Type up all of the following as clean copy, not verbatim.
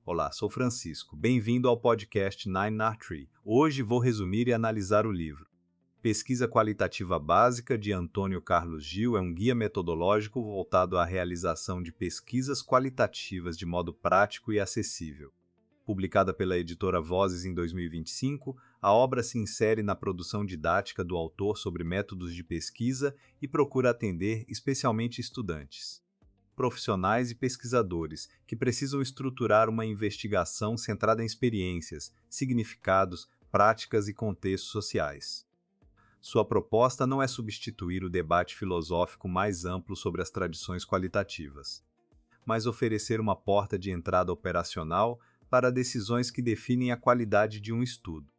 Olá, sou Francisco. Bem-vindo ao podcast Nine Nar Tree. Hoje vou resumir e analisar o livro. Pesquisa Qualitativa Básica, de Antônio Carlos Gil, é um guia metodológico voltado à realização de pesquisas qualitativas de modo prático e acessível. Publicada pela editora Vozes em 2025, a obra se insere na produção didática do autor sobre métodos de pesquisa e procura atender especialmente estudantes, profissionais e pesquisadores que precisam estruturar uma investigação centrada em experiências, significados, práticas e contextos sociais. Sua proposta não é substituir o debate filosófico mais amplo sobre as tradições qualitativas, mas oferecer uma porta de entrada operacional para decisões que definem a qualidade de um estudo.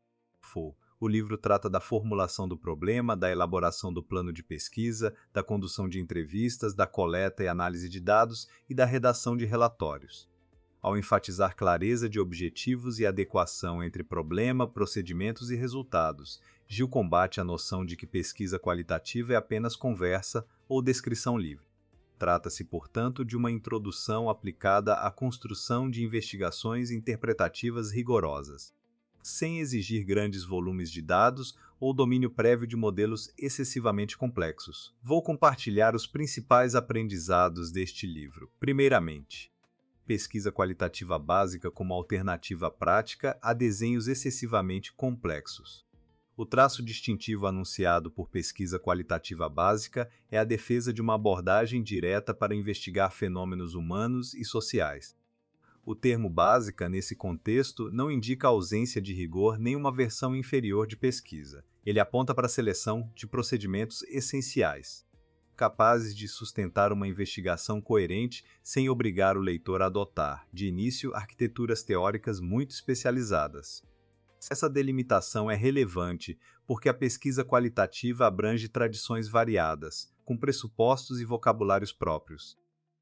O livro trata da formulação do problema, da elaboração do plano de pesquisa, da condução de entrevistas, da coleta e análise de dados e da redação de relatórios. Ao enfatizar clareza de objetivos e adequação entre problema, procedimentos e resultados, Gil combate a noção de que pesquisa qualitativa é apenas conversa ou descrição livre. Trata-se, portanto, de uma introdução aplicada à construção de investigações interpretativas rigorosas, sem exigir grandes volumes de dados ou domínio prévio de modelos excessivamente complexos. Vou compartilhar os principais aprendizados deste livro. Primeiramente, pesquisa qualitativa básica como alternativa prática a desenhos excessivamente complexos. O traço distintivo anunciado por pesquisa qualitativa básica é a defesa de uma abordagem direta para investigar fenômenos humanos e sociais. O termo básica, nesse contexto, não indica ausência de rigor nem uma versão inferior de pesquisa. Ele aponta para a seleção de procedimentos essenciais, capazes de sustentar uma investigação coerente sem obrigar o leitor a adotar, de início, arquiteturas teóricas muito especializadas. Essa delimitação é relevante porque a pesquisa qualitativa abrange tradições variadas, com pressupostos e vocabulários próprios,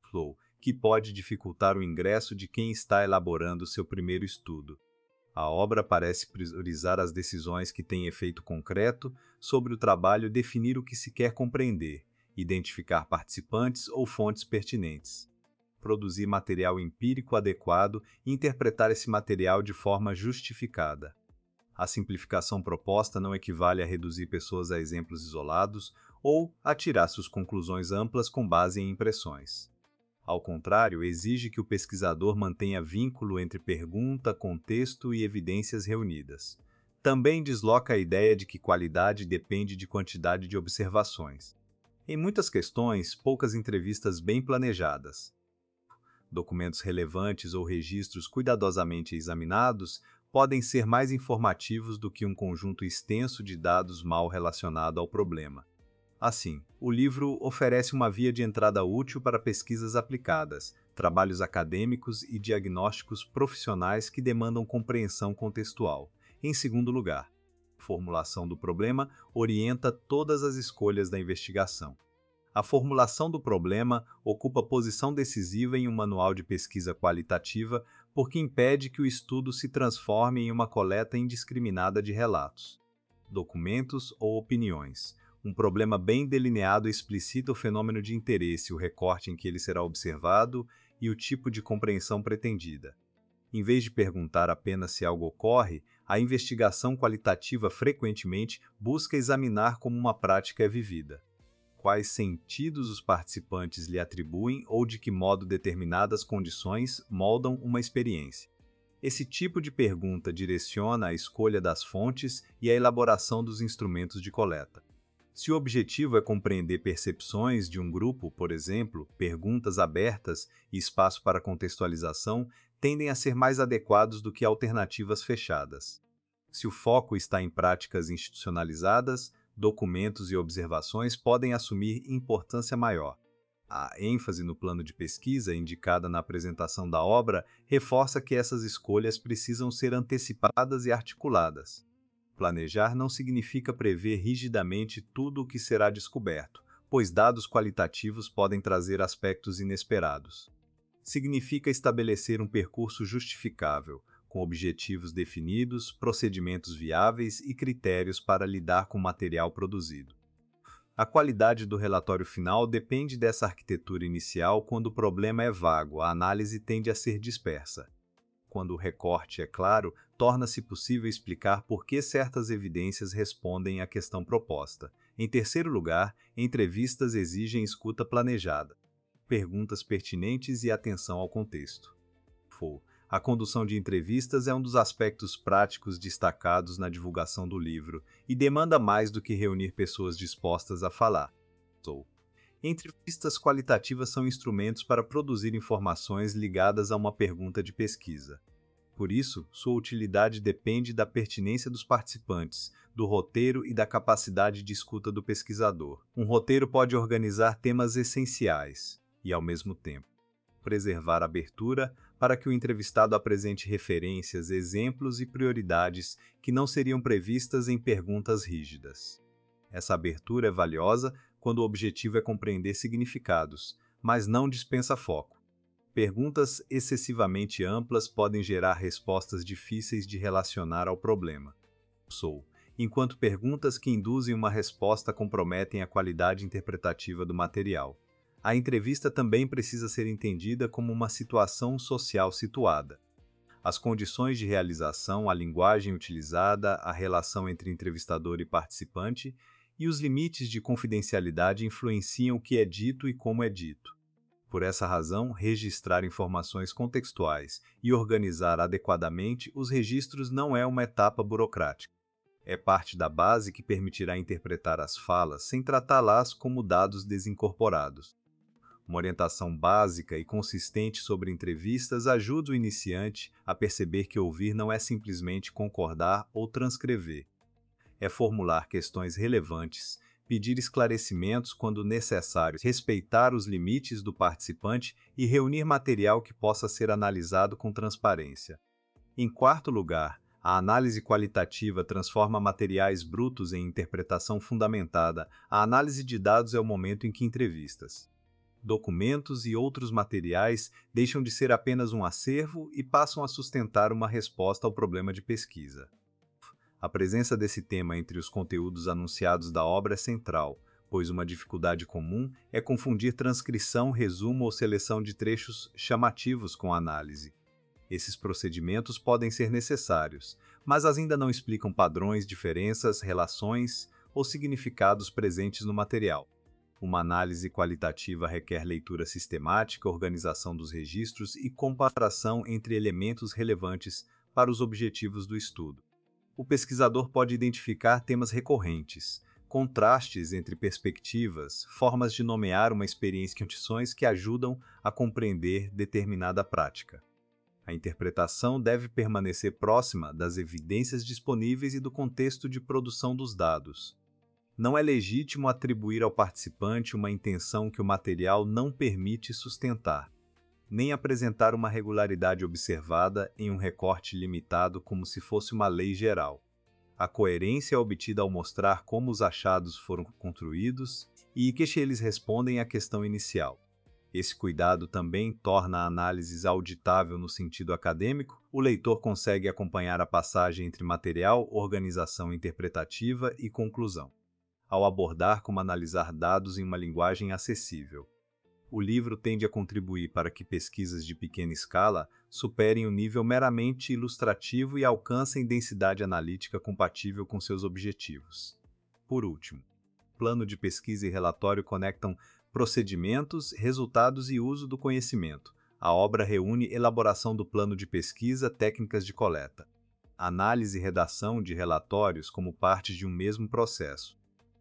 que pode dificultar o ingresso de quem está elaborando seu primeiro estudo. A obra parece priorizar as decisões que têm efeito concreto sobre o trabalho, definir o que se quer compreender, identificar participantes ou fontes pertinentes, produzir material empírico adequado e interpretar esse material de forma justificada. A simplificação proposta não equivale a reduzir pessoas a exemplos isolados ou a tirar suas conclusões amplas com base em impressões. Ao contrário, exige que o pesquisador mantenha vínculo entre pergunta, contexto e evidências reunidas. Também desloca a ideia de que qualidade depende de quantidade de observações. Em muitas questões, poucas entrevistas bem planejadas, documentos relevantes ou registros cuidadosamente examinados podem ser mais informativos do que um conjunto extenso de dados mal relacionado ao problema. Assim, o livro oferece uma via de entrada útil para pesquisas aplicadas, trabalhos acadêmicos e diagnósticos profissionais que demandam compreensão contextual. Em segundo lugar, a formulação do problema orienta todas as escolhas da investigação. A formulação do problema ocupa posição decisiva em um manual de pesquisa qualitativa porque impede que o estudo se transforme em uma coleta indiscriminada de relatos, documentos ou opiniões. Um problema bem delineado explicita o fenômeno de interesse, o recorte em que ele será observado e o tipo de compreensão pretendida. Em vez de perguntar apenas se algo ocorre, a investigação qualitativa frequentemente busca examinar como uma prática é vivida. Quais sentidos os participantes lhe atribuem ou de que modo determinadas condições moldam uma experiência. Esse tipo de pergunta direciona a escolha das fontes e a elaboração dos instrumentos de coleta. Se o objetivo é compreender percepções de um grupo, por exemplo, perguntas abertas e espaço para contextualização tendem a ser mais adequados do que alternativas fechadas. Se o foco está em práticas institucionalizadas, documentos e observações podem assumir importância maior. A ênfase no plano de pesquisa, indicada na apresentação da obra, reforça que essas escolhas precisam ser antecipadas e articuladas. Planejar não significa prever rigidamente tudo o que será descoberto, pois dados qualitativos podem trazer aspectos inesperados. Significa estabelecer um percurso justificável, com objetivos definidos, procedimentos viáveis e critérios para lidar com o material produzido. A qualidade do relatório final depende dessa arquitetura inicial. Quando o problema é vago, a análise tende a ser dispersa. quando o recorte é claro, torna-se possível explicar por que certas evidências respondem à questão proposta. Em terceiro lugar, entrevistas exigem escuta planejada, perguntas pertinentes e atenção ao contexto. A condução de entrevistas é um dos aspectos práticos destacados na divulgação do livro e demanda mais do que reunir pessoas dispostas a falar. Entrevistas qualitativas são instrumentos para produzir informações ligadas a uma pergunta de pesquisa. Por isso, sua utilidade depende da pertinência dos participantes, do roteiro e da capacidade de escuta do pesquisador. Um roteiro pode organizar temas essenciais e, ao mesmo tempo, preservar a abertura para que o entrevistado apresente referências, exemplos e prioridades que não seriam previstas em perguntas rígidas. Essa abertura é valiosa quando o objetivo é compreender significados, mas não dispensa foco. Perguntas excessivamente amplas podem gerar respostas difíceis de relacionar ao problema. Enquanto perguntas que induzem uma resposta comprometem a qualidade interpretativa do material. A entrevista também precisa ser entendida como uma situação social situada. As condições de realização, a linguagem utilizada, a relação entre entrevistador e participante e os limites de confidencialidade influenciam o que é dito e como é dito. Por essa razão, registrar informações contextuais e organizar adequadamente os registros não é uma etapa burocrática. É parte da base que permitirá interpretar as falas sem tratá-las como dados desincorporados. Uma orientação básica e consistente sobre entrevistas ajuda o iniciante a perceber que ouvir não é simplesmente concordar ou transcrever. É formular questões relevantes, pedir esclarecimentos quando necessário, respeitar os limites do participante e reunir material que possa ser analisado com transparência. Em quarto lugar, a análise qualitativa transforma materiais brutos em interpretação fundamentada. A análise de dados é o momento em que entrevistas, documentos e outros materiais deixam de ser apenas um acervo e passam a sustentar uma resposta ao problema de pesquisa. A presença desse tema entre os conteúdos anunciados da obra é central, pois uma dificuldade comum é confundir transcrição, resumo ou seleção de trechos chamativos com análise. Esses procedimentos podem ser necessários, mas ainda não explicam padrões, diferenças, relações ou significados presentes no material. Uma análise qualitativa requer leitura sistemática, organização dos registros e comparação entre elementos relevantes para os objetivos do estudo. O pesquisador pode identificar temas recorrentes, contrastes entre perspectivas, formas de nomear uma experiência e condições que ajudam a compreender determinada prática. A interpretação deve permanecer próxima das evidências disponíveis e do contexto de produção dos dados. Não é legítimo atribuir ao participante uma intenção que o material não permite sustentar, nem apresentar uma regularidade observada em um recorte limitado como se fosse uma lei geral. A coerência é obtida ao mostrar como os achados foram construídos e que eles respondem à questão inicial. Esse cuidado também torna a análise auditável no sentido acadêmico. O leitor consegue acompanhar a passagem entre material, organização interpretativa e conclusão, ao abordar como analisar dados em uma linguagem acessível. O livro tende a contribuir para que pesquisas de pequena escala superem o nível meramente ilustrativo e alcancem densidade analítica compatível com seus objetivos. Por último, plano de pesquisa e relatório conectam procedimentos, resultados e uso do conhecimento. A obra reúne elaboração do plano de pesquisa, técnicas de coleta, análise e redação de relatórios como parte de um mesmo processo.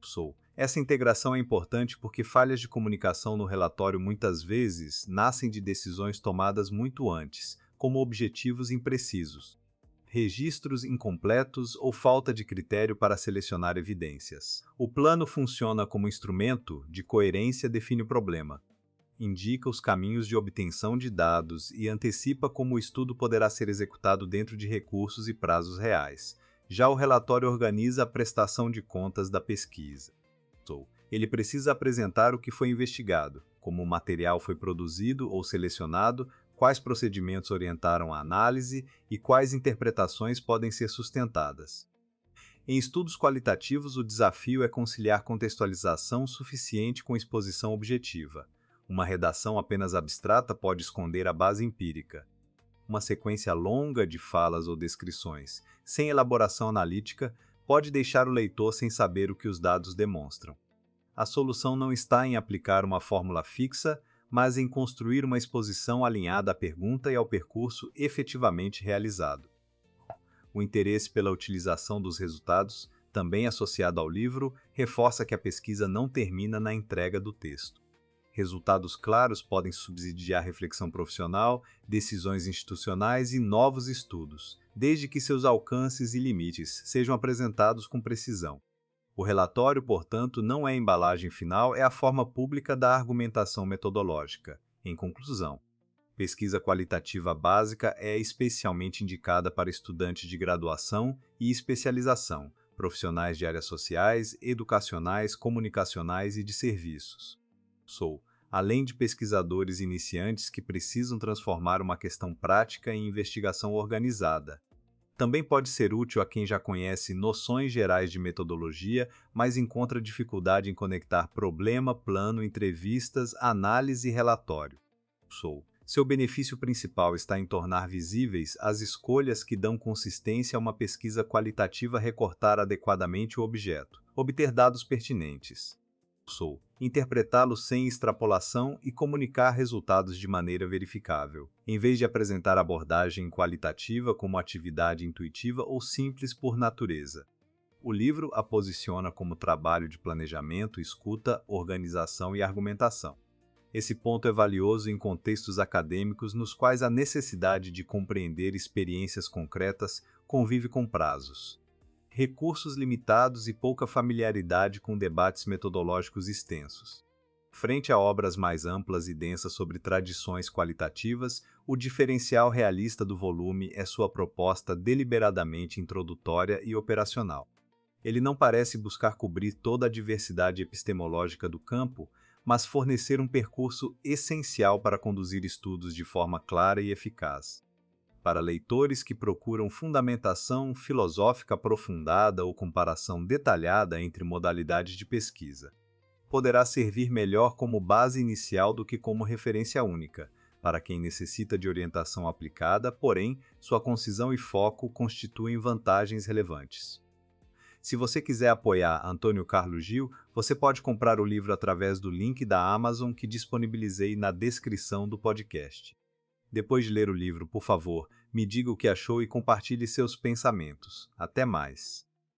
Essa integração é importante porque falhas de comunicação no relatório muitas vezes nascem de decisões tomadas muito antes, como objetivos imprecisos, registros incompletos ou falta de critério para selecionar evidências. O plano funciona como instrumento de coerência, define o problema, indica os caminhos de obtenção de dados e antecipa como o estudo poderá ser executado dentro de recursos e prazos reais. Já o relatório organiza a prestação de contas da pesquisa. Ele precisa apresentar o que foi investigado, como o material foi produzido ou selecionado, quais procedimentos orientaram a análise e quais interpretações podem ser sustentadas. Em estudos qualitativos, o desafio é conciliar contextualização suficiente com exposição objetiva. Uma redação apenas abstrata pode esconder a base empírica. Uma sequência longa de falas ou descrições, sem elaboração analítica, pode deixar o leitor sem saber o que os dados demonstram. A solução não está em aplicar uma fórmula fixa, mas em construir uma exposição alinhada à pergunta e ao percurso efetivamente realizado. O interesse pela utilização dos resultados, também associado ao livro, reforça que a pesquisa não termina na entrega do texto. Resultados claros podem subsidiar reflexão profissional, decisões institucionais e novos estudos, desde que seus alcances e limites sejam apresentados com precisão. O relatório, portanto, não é a embalagem final, é a forma pública da argumentação metodológica. Em conclusão, pesquisa qualitativa básica é especialmente indicada para estudantes de graduação e especialização, profissionais de áreas sociais, educacionais, comunicacionais e de serviços. Além de pesquisadores iniciantes que precisam transformar uma questão prática em investigação organizada. Também pode ser útil a quem já conhece noções gerais de metodologia, mas encontra dificuldade em conectar problema, plano, entrevistas, análise e relatório. Seu benefício principal está em tornar visíveis as escolhas que dão consistência a uma pesquisa qualitativa, recortar adequadamente o objeto, obter dados pertinentes. Interpretá-los sem extrapolação e comunicar resultados de maneira verificável, em vez de apresentar abordagem qualitativa como atividade intuitiva ou simples por natureza. O livro a posiciona como trabalho de planejamento, escuta, organização e argumentação. Esse ponto é valioso em contextos acadêmicos nos quais a necessidade de compreender experiências concretas convive com prazos, recursos limitados e pouca familiaridade com debates metodológicos extensos. Frente a obras mais amplas e densas sobre tradições qualitativas, o diferencial realista do volume é sua proposta deliberadamente introdutória e operacional. Ele não parece buscar cobrir toda a diversidade epistemológica do campo, mas fornecer um percurso essencial para conduzir estudos de forma clara e eficaz. Para leitores que procuram fundamentação filosófica aprofundada ou comparação detalhada entre modalidades de pesquisa, poderá servir melhor como base inicial do que como referência única. Para quem necessita de orientação aplicada, porém, sua concisão e foco constituem vantagens relevantes. Se você quiser apoiar Antônio Carlos Gil, você pode comprar o livro através do link da Amazon que disponibilizei na descrição do podcast. Depois de ler o livro, por favor, me diga o que achou e compartilhe seus pensamentos. Até mais!